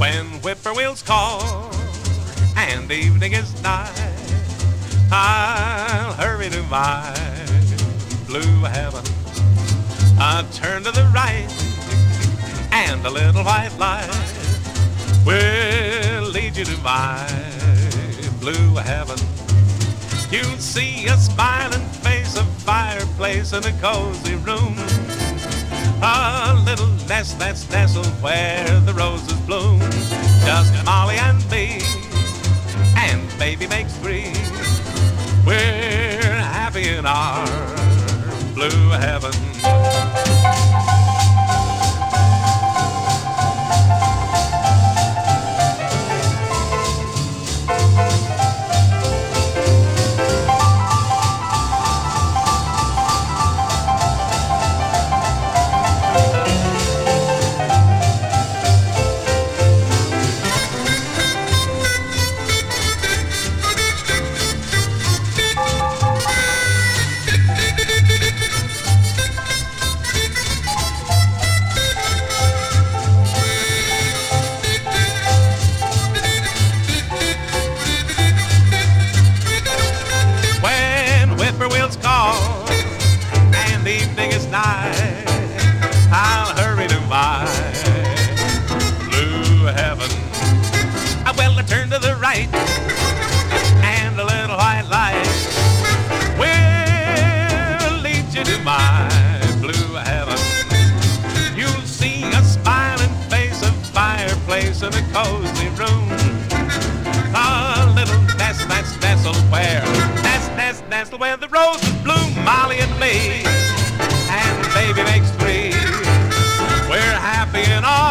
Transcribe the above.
When whippoorwills call and evening is nigh, I'll hurry to my blue heaven. I'll turn to the right, and a little white light will lead you to my blue heaven. You'll see a smiling face, a fireplace, and a cozy room. A little nest that's nestled where the roses bloom. Just Molly and me, and baby makes three. We're happy in our blue heaven. Whippoorwills call and evening is nigh, I'll hurry to my blue heaven. Well, I turn to the right, and a little white light will lead you to my blue heaven. You'll see a smiling face, a fireplace, and a cozy room. A little nest that's nestled where nestled where the roses bloom. Molly and me, and baby makes three. We're happy in our